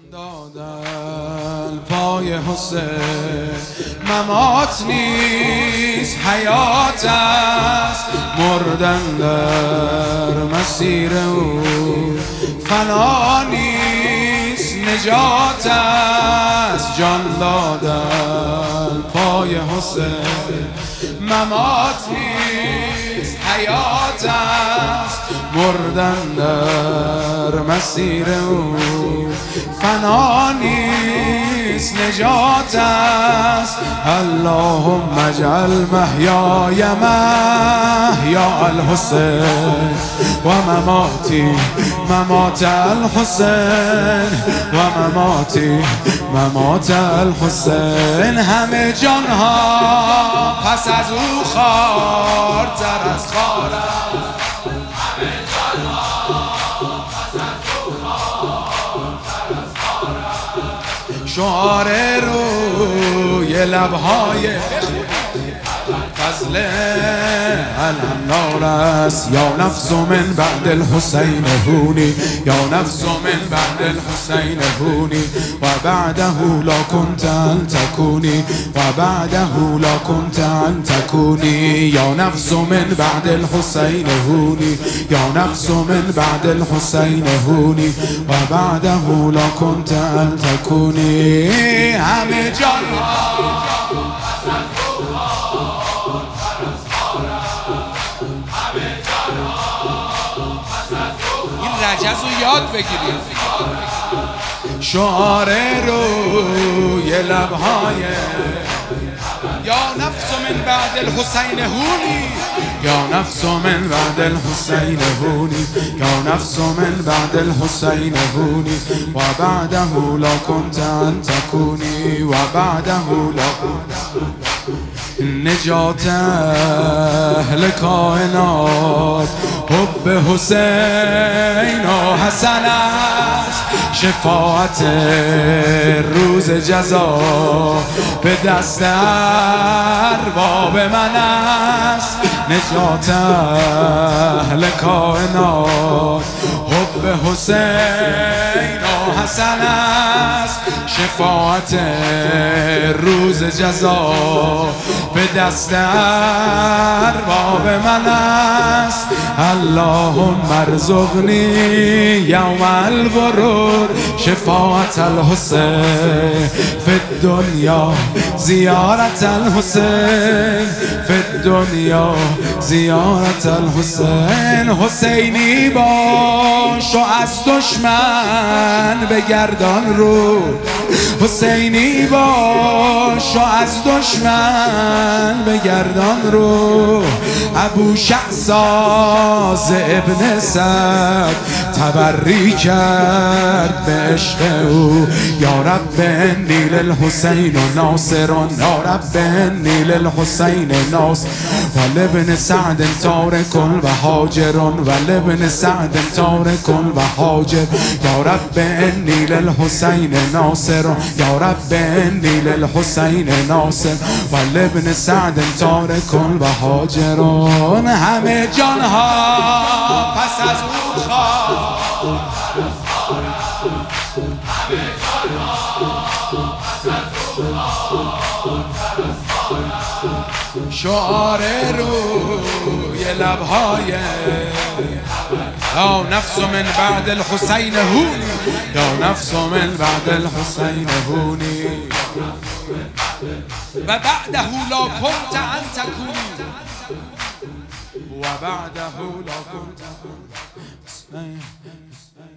دادن پای حسین ممات نیست حیات است، مردن در مسیر او فنا نیست نجات است. جان دادن پای حسین ممات نیست حیات است، مردن در مسیر او فنا نیست نجات است. اللهم اجعل محیای محیا الحسین و مماتی ممات الحسین و مماتی ممات الحسین. همه جانها پس از او خوارتر از خارم، همه جانها پس از او خوارتر از خارم. شعار روی لبهای فضل الانوار است. یا نفس من بعد الحسین هونی، یا نفس من بعد الحسین هونی و بعده لا كنت ان تكوني و بعده لا كنت ان تكوني. یا نفس من بعد الحسین هونی، یا نفس من بعد الحسین هونی و بعده لا كنت ان تكوني. همه جانها رجز رو یاد بگیرید. شعار روی لبهای یا نفس من بعد الحسین هونی، یا نفس من بعد الحسین هونی، یا نفس من بعد الحسین هونی و بعده لا كنت ان تكوني و بعده لا نجات اهل کائنات. حب حسین و حسن است، شفاعت روز جزا به دست ارباب من است. نجات اهل کائنات. حب حسین و حسن است، شفاعت روز جزا به دست ارباب من است. اللهم ارزقنی یوم الورود شفاعت الحسین فی الدنیا، زیارت الحسین فی الدنیا، زیارت الحسین. حسینی باش و از دشمن بگردان رو، حسینی باش و از دشمن بگردان رو. ابو شعثاز ابن سعد تبری کرد به عشق او. یا رب انی للحسین ناصر، یا رب انی للحسین ناصر و لابن سعد تارک و هاجر، و لابن سعد تارک و هاجر. یا رب انی للحسین ناصر، یا رب انی للحسین ناصر و لابن سعد تارک و هاجرون. همه جانها پس از او خوارتر از خارم، همه جانها پس از او خوارتر از خارم. شعار روی لبهای یا نفس من بعد الحسین هونی، یا نفس من بعد الحسین هونی و بعده لا كنت ان تكوني و بعده لا كنت